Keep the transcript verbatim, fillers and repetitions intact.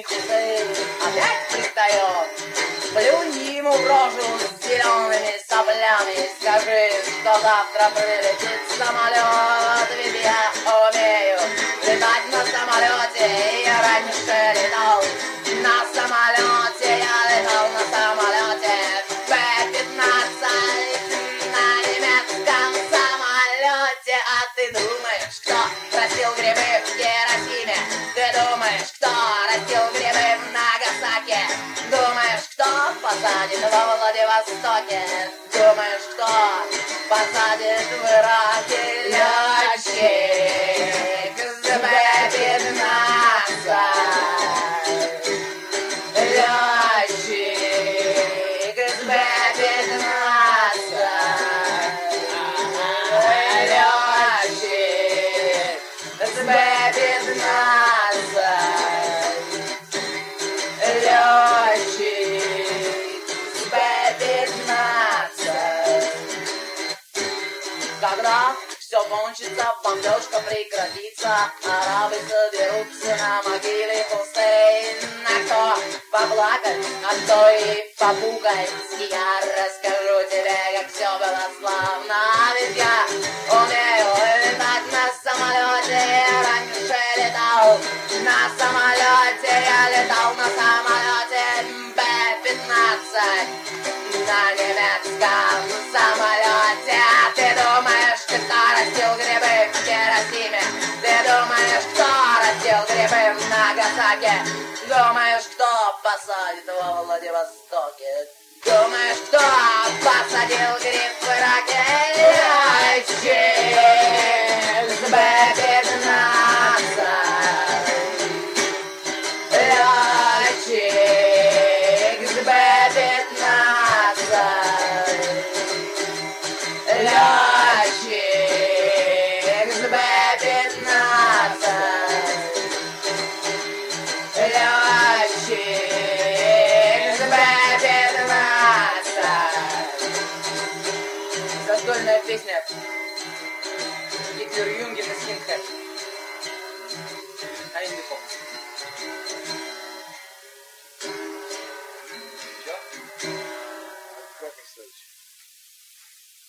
них Хусейн опять пристает. Плюнь ему в рожу с зелеными соплями, скажи, что завтра прилетит самолет, ведь я умею летать на самолете, и я раньше летал на самолете, я летал на самолете бэ пятнадцать на немецком самолете. А ты думаешь, кто растил грибы в Хиросиме? Ты думаешь, кто растил грибы в Нагасаки? Думаешь, кто посадит во Владивостоке? Думаешь, кто посадит в Ираке? Летчик с бэ пятнадцать. Летчик с бэ пятнадцать. Летчик с бэ пятнадцать. Летчик с бэ пятнадцать. Когда все кончится, бомбежка прекратится, арабы соберутся на могиле Хусейна. Кто поплакать, а кто и попукать. Я расскажу тебе, как все было славно. Ведь я умею летать на самолете, я раньше летал на самолете, я летал на самолете бэ пятнадцать на немецком самолете. А ты думаешь, кто растил грибы в Хиросиме? Ты думаешь, кто растил грибы в Нагасаки? Думаешь, кто посадит во Владивостоке? Думаешь, кто посадил гриб в Ираке? Летчик с бэ пятнадцать. Летчик с бэ пятнадцать. Летчик с бэ пятнадцать. Летчик с бэ пятнадцать. Застольная песня. Гитлер, Юнген и Скинхед.